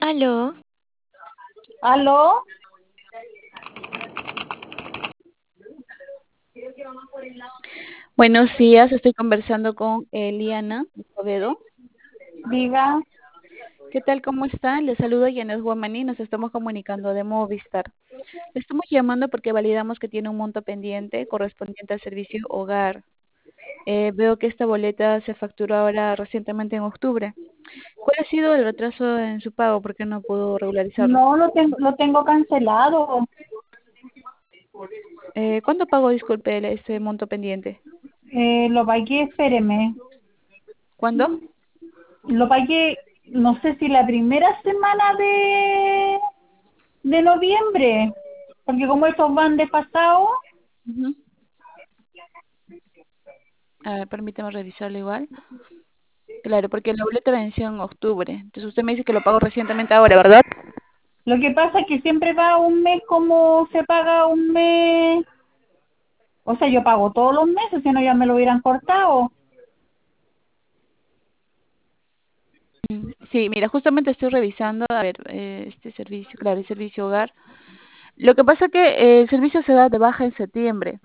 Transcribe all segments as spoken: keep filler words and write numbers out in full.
Aló, ¿Aló? Buenos días, estoy conversando con Eliana Escobedo. Diga. ¿Qué tal? ¿Cómo está? Le saludo Yanes Guamaní, nos estamos comunicando de Movistar. Le estamos llamando porque validamos que tiene un monto pendiente correspondiente al servicio hogar. Eh, veo que esta boleta se facturó ahora recientemente en octubre. ¿Cuál ha sido el retraso en su pago? ¿Por qué no pudo regularizarlo? No, lo tengo, lo tengo cancelado. Eh, ¿cuándo pagó, disculpe, el- ese monto pendiente? Eh, lo pagué, espéreme. ¿Cuándo? Lo pagué, no sé si la primera semana de, de noviembre. Porque como estos van despasados, Ujú. A ver, permítame revisarlo igual. Claro, porque la boleta venció en octubre. Entonces usted me dice que lo pagó recientemente ahora, ¿verdad? lo que pasa es que siempre va un mes como se paga un mes. O sea, yo pago todos los meses, si no ya me lo hubieran cortado. Mm, Sí, mira, justamente estoy revisando, a ver, eh, este servicio, claro, el servicio hogar. Lo que pasa es que eh, el servicio se da de baja en septiembre.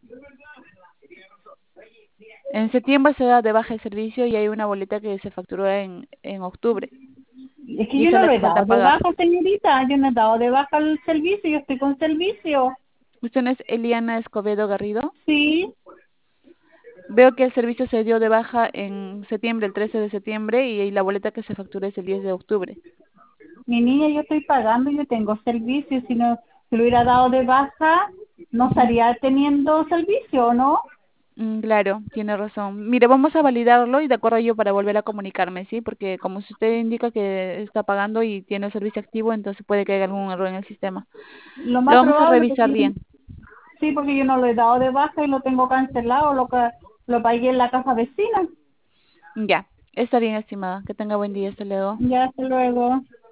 En septiembre se da de baja el servicio y hay una boleta que se facturó en, en octubre. Es que Y yo esa es no la lo que he falta dado de pagar. baja, señorita. Yo no he dado de baja el servicio, yo estoy con servicio. ¿Usted no es Eliana Escobedo Garrido? Sí. Veo que el servicio se dio de baja en septiembre, el trece de septiembre, y, y la boleta que se facturó es el diez de octubre. Mi niña, yo estoy pagando, yo tengo servicio, si no, si lo hubiera dado de baja, no Ujú. estaría teniendo servicio, ¿no? Mm, claro, tiene razón. Mire, vamos a validarlo y de acuerdo a ello para volver a comunicarme, ¿sí? Porque como si usted indica que está pagando y tiene el servicio activo, entonces puede que haya algún error en el sistema. Lo Lo más vamos a probable, revisar porque yo- bien. sí, porque yo no lo he dado de baja y lo tengo cancelado, lo que lo pagué en la casa vecina. Ya, está bien, estimada. Que tenga buen día. Hasta luego. Ya, hasta luego.